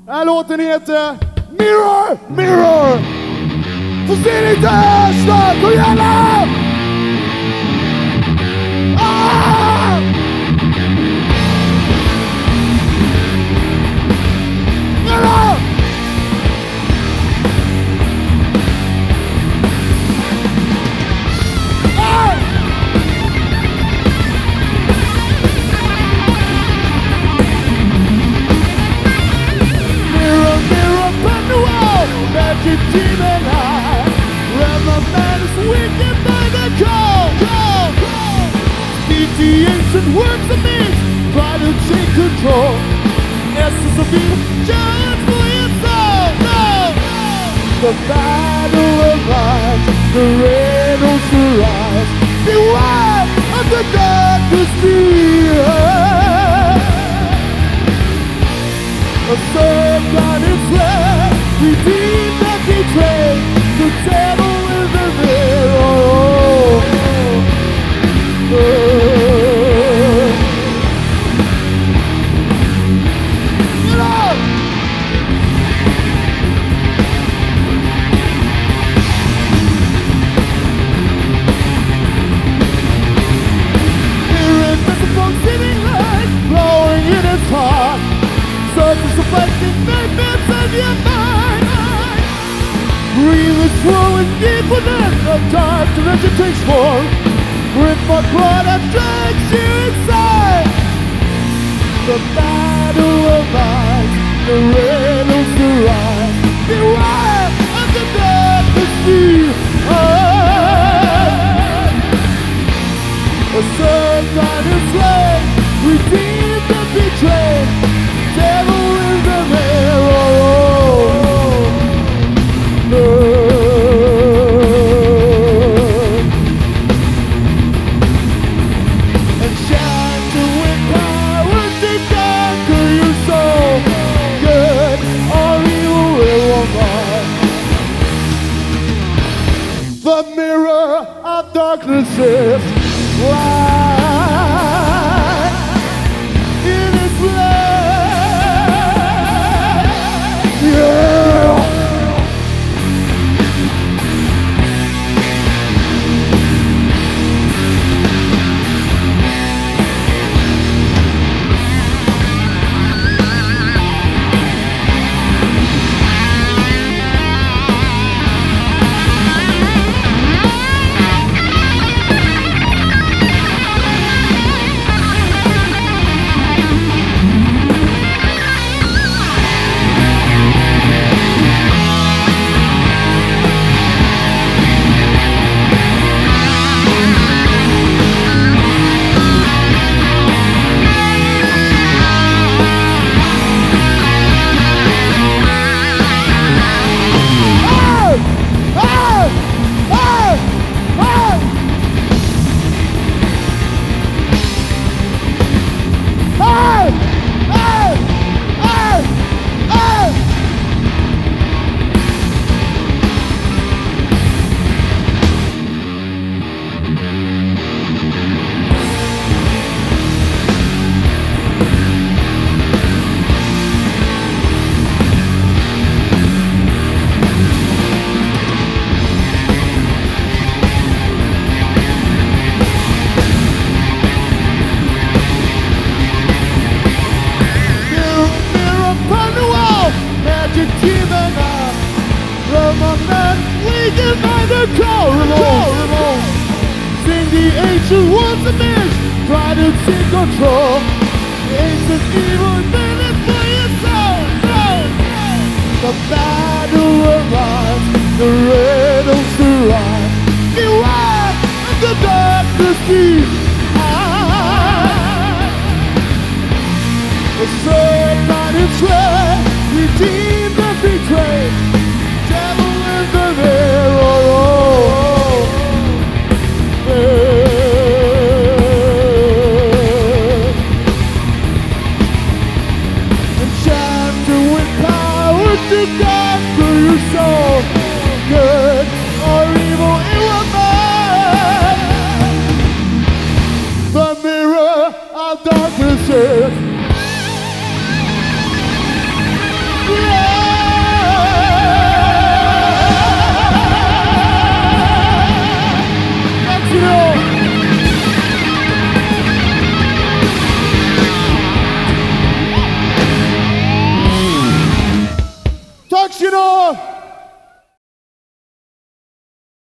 Den här låten heter Mirror, Mirror. Så ser ni inte här snart, kom igen nu! Ah! Mirror! Ah! Mirror, mirror upon the wall, magic demon eye. Where my man is wicked by the call. Speak the ancient words of me, try to take control. Essence of evil, giants for your soul. No! The battle arrives, the riddles arise. Beware of the darkness near. A serpent is left, redeemed and betrayed. The devil is the mirror. Mirror invisible sitting light, glowing in its heart. Surface affecting nightmares of your mind. Breathe is slow and deep within the dark dimension takes form. Grip my claw that drags you inside. The battle arrives, the riddles arise. Beware of the darkness you are. A serpent is slain, redeemed and betrayed. Devil in the mirror. And shine to win power to conquer your soul. Good or evil, it won't lie. The mirror of darkness is light. It is light. Yeah. Sing the ancient words of men, try to take control. Ancient evil, then it's for your soul. The battle arrives, the riddles arise. Beware of the darkness deep. The serpent is slain, redeemed and betrayed. Devil in the mirror. To conquer your soul, good or evil, it will not. The mirror of darkness is Production on!